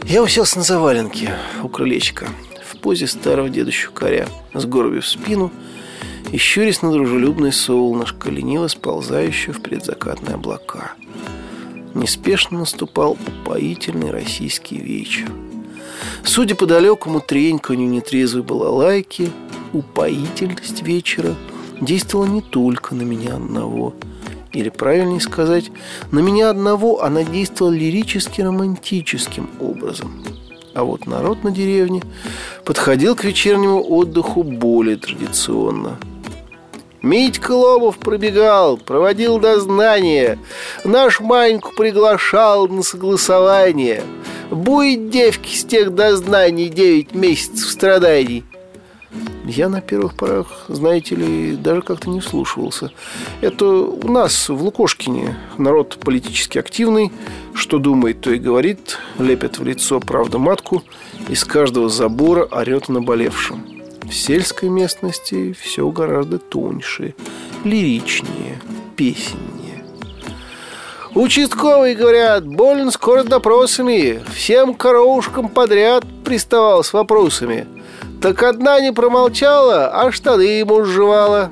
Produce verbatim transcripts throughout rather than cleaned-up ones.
Я уселся на заваленке у крылечка в позе старого деда-щукаря, сгорбив спину и щурясь на дружелюбное солнышко, лениво сползающее в предзакатные облака. Неспешно наступал упоительный российский вечер. Судя по далекому треньканью нетрезвой балалайки, упоительность вечера действовала не только на меня одного. Или, правильнее сказать, на меня одного она действовала лирически-романтическим образом. А вот народ на деревне подходил к вечернему отдыху более традиционно. Митька Лобов пробегал, проводил дознание, наш Маньку приглашал на согласование. Будет девки с тех дознаний девять месяцев страданий. Я на первых порах, знаете ли, даже как-то не вслушивался. Это у нас в Лукошкине народ политически активный. Что думает, то и говорит. Лепит в лицо правду матку. Из каждого забора орет о наболевшем. В сельской местности все гораздо тоньше, лиричнее, песеннее. Участковые говорят, болен скоро допросами. Всем коровушкам подряд приставал с вопросами. Так одна не промолчала, а штаны ему сживала.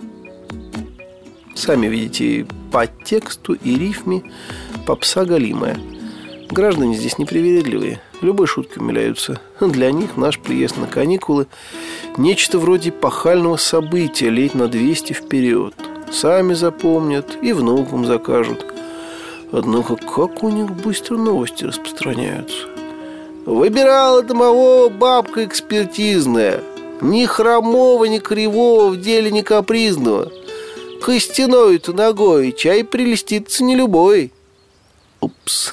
Сами видите, по тексту и рифме попса галимая. Граждане здесь непривередливые, любой шутки умиляются. Для них наш приезд на каникулы нечто вроде пахального события лет на двести вперед. Сами запомнят и внукам закажут. Однако как у них быстро новости распространяются. Выбирала домового бабка экспертизная. Ни хромого, ни кривого, в деле ни капризного. Костяной-то ногой чай прелестится не любой. Упс.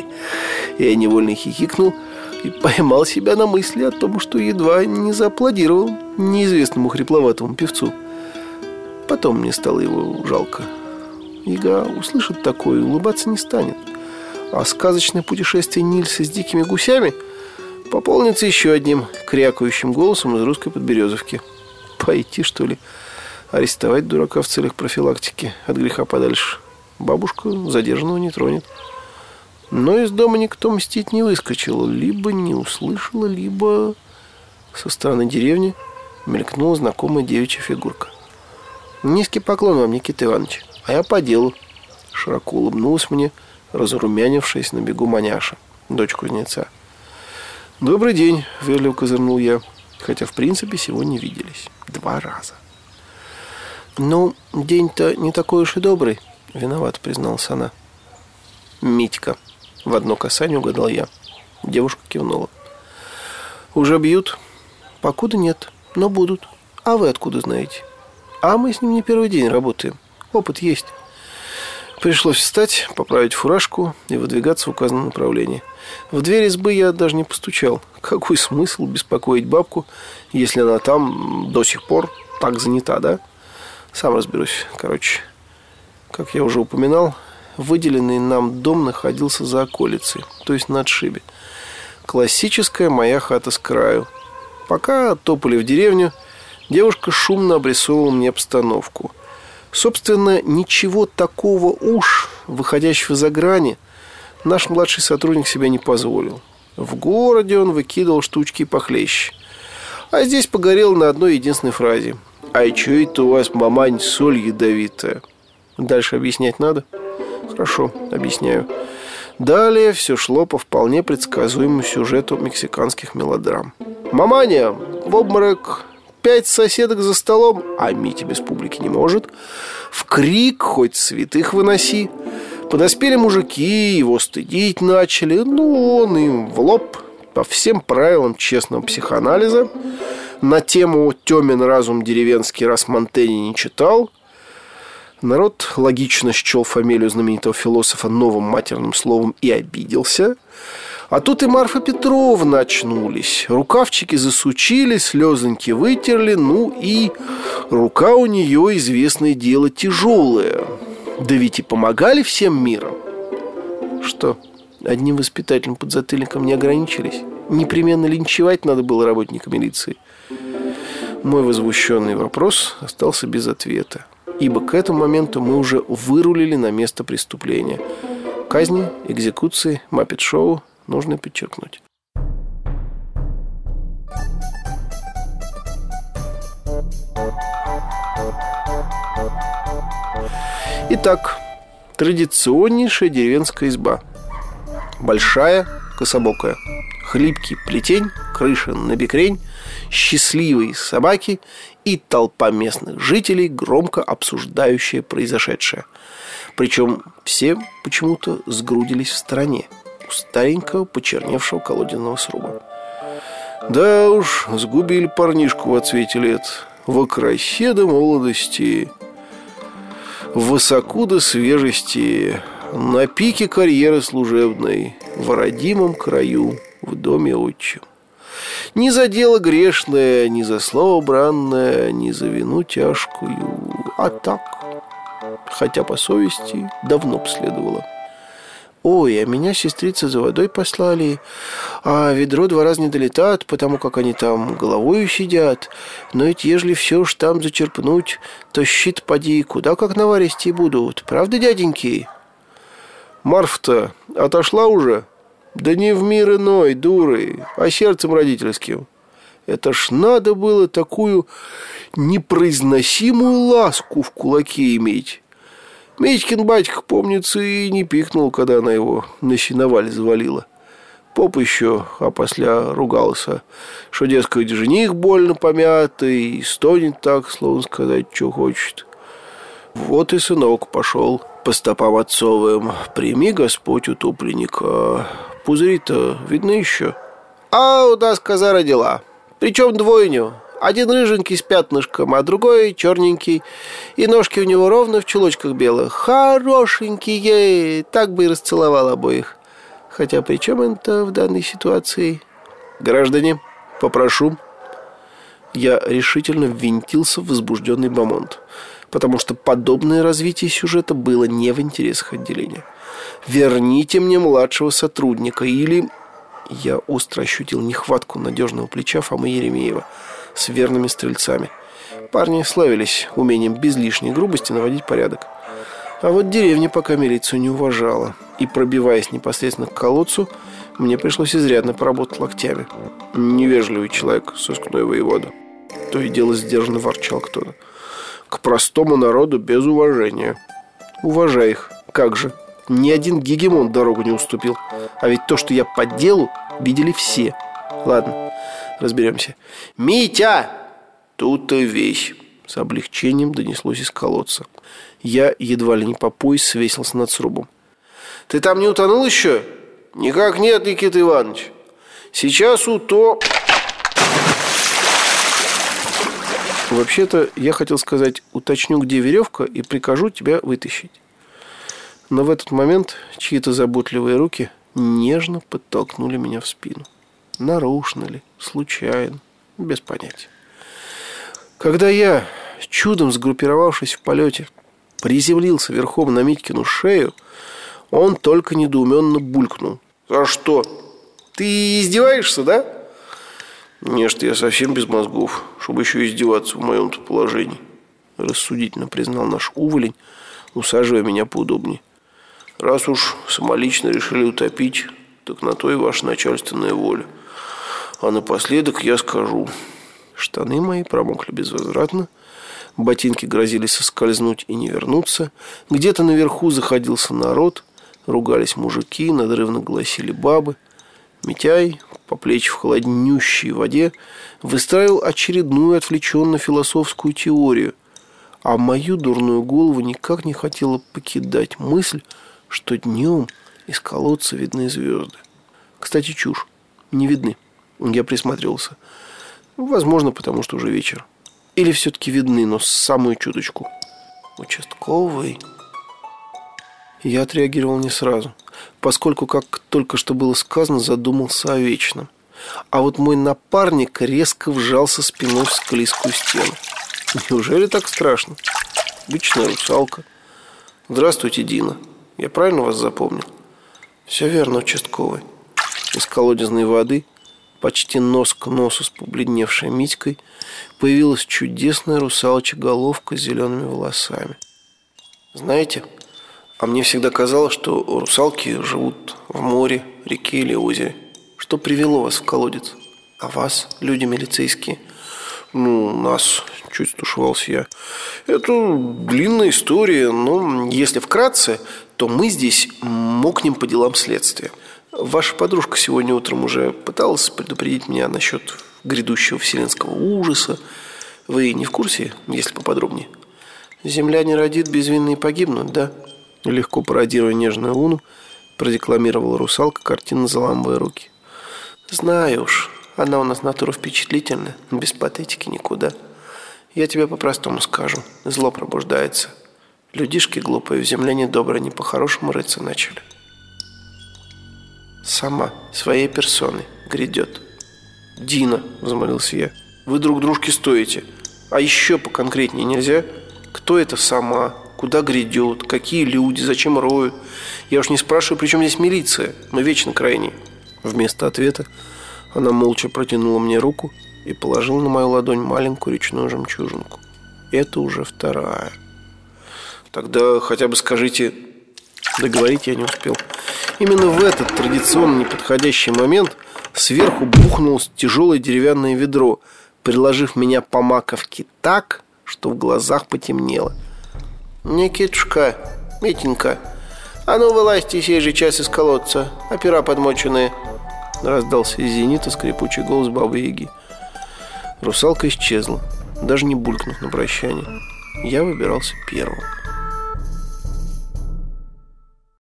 Я невольно хихикнул и поймал себя на мысли о том, что едва не зааплодировал неизвестному хрипловатому певцу. Потом мне стало его жалко. Яга услышит такое и улыбаться не станет. А сказочное путешествие Нильса с дикими гусями пополнится еще одним крякающим голосом из русской Подберезовки. Пойти, что ли, арестовать дурака в целях профилактики от греха подальше. Бабушка задержанного не тронет. Но из дома никто мстить не выскочил. Либо не услышала, либо со стороны деревни мелькнула знакомая девичья фигурка. Низкий поклон вам, Никита Иванович, а я по делу. Широко улыбнулась мне разрумянившись на бегу Маняша, дочь кузнеца. «Добрый день», — вежливо козырнул я, хотя, в принципе, сегодня виделись два раза. «Ну, день-то не такой уж и добрый», — виноват призналась она. «Митька», — в одно касание угадал я. Девушка кивнула. «Уже бьют?» «Покуда нет, но будут. А вы откуда знаете?» «А мы с ним не первый день работаем. Опыт есть». Пришлось встать, поправить фуражку и выдвигаться в указанном направлении. В дверь избы я даже не постучал. Какой смысл беспокоить бабку, если она там до сих пор так занята, да? Сам разберусь. Короче, как я уже упоминал, выделенный нам дом находился за околицей, то есть на отшибе. Классическая моя хата с краю. Пока топали в деревню, девушка шумно обрисовывала мне обстановку. Собственно, ничего такого уж, выходящего за грани, наш младший сотрудник себе не позволил. В городе он выкидывал штучки похлеще. А здесь погорел на одной единственной фразе. «А чё это у вас, мамань, соль ядовитая?» Дальше объяснять надо? Хорошо, объясняю. Далее все шло по вполне предсказуемому сюжету мексиканских мелодрам. «Маманя, в обморок!» Пять соседок за столом, а Митя без публики не может. В крик хоть святых выноси. Подоспели мужики, его стыдить начали. Ну, он им в лоб по всем правилам честного психоанализа. На тему «Тёмин разум деревенский» раз Монтэня не читал. Народ логично счёл фамилию знаменитого философа новым матерным словом и обиделся. А тут и Марфа Петровна очнулись. Рукавчики засучили, слезоньки вытерли. Ну и рука у нее, известное дело, тяжелая. Да ведь и помогали всем миром. Что, одним воспитательным подзатыльником не ограничились? Непременно линчевать надо было работника милиции? Мой возмущенный вопрос остался без ответа, ибо к этому моменту мы уже вырулили на место преступления. Казни, экзекуции, маппет-шоу нужно подчеркнуть. Итак, традиционнейшая деревенская изба. Большая, кособокая, хлипкий плетень, крыша набекрень, счастливые собаки и толпа местных жителей, громко обсуждающая произошедшее. Причем все почему-то сгрудились в стороне у старенького почерневшего колодезного сруба. Да уж, сгубили парнишку в отцвете лет, во красе до молодости, высоко до свежести, на пике карьеры служебной, в родимом краю, в доме отчим. Ни за дело грешное, ни за слово бранное, ни за вину тяжкую, а так, хотя по совести давно б следовало. Ой, а меня сестрицы за водой послали, а ведро два раза не долетает, потому как они там головою сидят. Но ведь ежели все ж там зачерпнуть, то щит поди, куда как наваристи будут. Правда, дяденьки? Марфа-то отошла уже? Да не в мир иной, дурой, а сердцем родительским. Это ж надо было такую непроизносимую ласку в кулаке иметь. Митькин батька, помнится, и не пикнул, когда она его на сеноваль завалила. Поп еще опосля ругался, что, дескать, жених больно помятый и стонет так, словно сказать, что хочет. Вот и сынок пошел по стопам отцовым. Прими, Господь, утопленника. Пузыри-то видны еще. А у нас коза родила. Причем двойню. Один рыженький с пятнышком, а другой черненький. И ножки у него ровно в чулочках белых. Хорошенькие. Так бы и расцеловал обоих. Хотя при чем это в данной ситуации? Граждане, попрошу. Я решительно ввинтился в возбужденный бомонд, потому что подобное развитие сюжета было не в интересах отделения. Верните мне младшего сотрудника или... Я остро ощутил нехватку надежного плеча Фомы Еремеева с верными стрельцами. Парни славились умением без лишней грубости наводить порядок. А вот деревня пока милицию не уважала. И, пробиваясь непосредственно к колодцу, мне пришлось изрядно поработать локтями. Невежливый человек, сыскной воевода. То и дело сдержанно ворчал кто-то. К простому народу без уважения. Уважай их, как же. Ни один гегемон дорогу не уступил. А ведь то, что я по делу, видели все. Ладно, разберемся. Митя! Тут и вещь. С облегчением донеслось из колодца. Я едва ли не по пояс свесился над срубом. Ты там не утонул еще? Никак нет, Никита Иванович. Сейчас уто... Вообще-то, я хотел сказать, уточню, где веревка, и прикажу тебя вытащить. Но в этот момент чьи-то заботливые руки нежно подтолкнули меня в спину. Нарочно ли, случайно, без понятия. Когда я, чудом сгруппировавшись в полете, приземлился верхом на Митькину шею, он только недоуменно булькнул. «А что? Ты издеваешься, да?» «Нет, я совсем без мозгов, чтобы еще издеваться в моем-то положении», рассудительно признал наш уволень, усаживая меня поудобнее. «Раз уж самолично решили утопить, так на то и ваша начальственная воля. А напоследок я скажу». Штаны мои промокли безвозвратно, ботинки грозили соскользнуть и не вернуться, где-то наверху заходился народ, ругались мужики, надрывно гласили бабы. Митяй, по плечи в холоднющей воде, выстраивал очередную отвлеченно-философскую теорию, а мою дурную голову никак не хотела покидать мысль, что днем из колодца видны звезды. Кстати, чушь. Не видны. Я присматривался. Возможно, потому что уже вечер. Или все-таки видны, но самую чуточку. Участковый. Я отреагировал не сразу, поскольку, как только что было сказано, задумался о вечном. А вот мой напарник резко вжался спиной в склизкую стену. Неужели так страшно? Обычная русалка. Здравствуйте, Дина. Я правильно вас запомнил? Все верно, участковый. Из колодезной воды, почти нос к носу с побледневшей Митькой, появилась чудесная русалочья головка с зелеными волосами. Знаете, а мне всегда казалось, что русалки живут в море, реке или озере. Что привело вас в колодец? А вас, люди милицейские, Ну, нас, чуть стушевался я. Это длинная история, но если вкратце, то мы здесь мокнем по делам следствия. Ваша подружка сегодня утром уже пыталась предупредить меня насчет грядущего вселенского ужаса. Вы не в курсе, если поподробнее? Земля не родит, безвинные погибнут, да? Легко пародируя нежную луну, продекламировала русалка, картинно заламывая руки. Знаю уж, она у нас натура впечатлительная, без патетики никуда. Я тебе по-простому скажу, зло пробуждается. Людишки глупые, в земле недобрые, не по-хорошему рыться начали. Сама, своей персоной, грядет. Дина, взмолился я, вы друг дружке стоите. А еще поконкретнее нельзя? Кто это сама? Куда грядет? Какие люди? Зачем роют? Я уж не спрашиваю, при чем здесь милиция? Мы вечно крайние. Вместо ответа она молча протянула мне руку и положила на мою ладонь маленькую речную жемчужинку. Это уже вторая. Тогда хотя бы скажите... Договорить я не успел. Именно в этот традиционно неподходящий момент сверху бухнулось тяжелое деревянное ведро, приложив меня по маковке так, что в глазах потемнело. «Никитушка, Митенька, а ну вылазьте сей же час из колодца, опера подмоченные!» Раздался из зенита скрипучий голос Бабы-Яги. Русалка исчезла, даже не булькнув на прощание. Я выбирался первым.